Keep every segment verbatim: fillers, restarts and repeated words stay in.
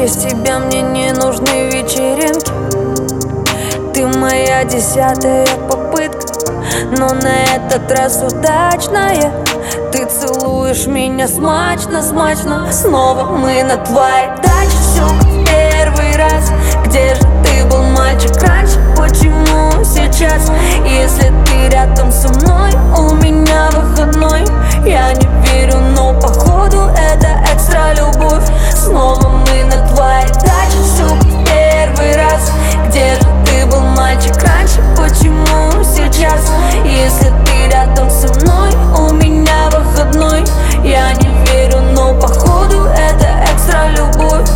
Без тебя мне не нужны вечеринки. Ты моя десятая попытка, но на этот раз удачная. Ты целуешь меня смачно, смачно. Снова мы на твоей даче, все как в первый раз. Где же ты был, мальчик, раньше? Почему сейчас? Если ты рядом со мной, у меня выходной. Я не верю, но походу это экстра любовь. Снова мы на твоей даче, все как в первый раз. Где же ты был, мальчик, раньше? Почему сейчас? Если ты рядом со мной, у меня выходной. Я не верю, но походу это экстра любовь.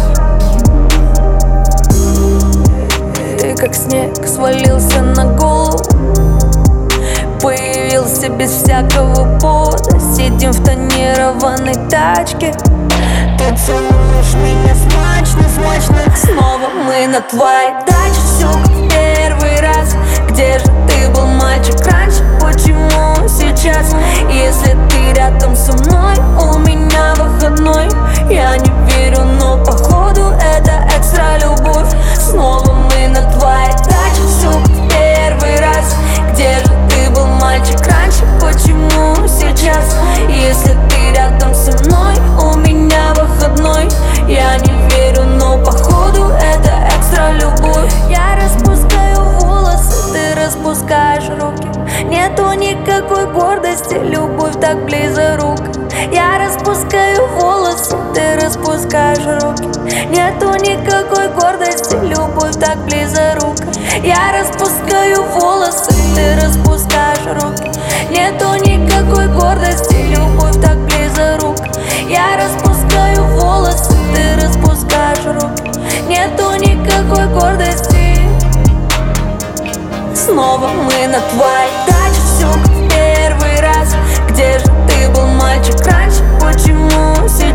Ты как снег свалился на голову, появился без всякого повода. Сидим в тонированной тачке. Ты целуешь меня смачно, смачно. Снова мы на твоей даче, все как в первый раз. Где же ты был, мальчик, раньше? Почему сейчас? Если ты рядом со мной, у меня выходной. Я не верю, но походу это экстра любовь. Снова мы на твоей даче, все как в первый раз. Где же ты был, мальчик, раньше? Почему сейчас? Если ты рядом со мной, у меня выходной. Я не верю, но походу это экстра любовь. Я распускаю волосы, ты распускаешь руки. Нету никакой гордости, любовь так близорука. Я распускаю волосы, ты распускаешь руки. Нету никакой гордости, любовь так близорука. Я распускаю волосы, ты распускаешь руки. Нету никакой гордости, любовь так близорука. Я распускаю волосы, ты распускаешь руки. Нету никакой гордости. Снова мы на твоей даче, все как в первый раз. Где же ты был, мальчик, раньше? Почему сейчас?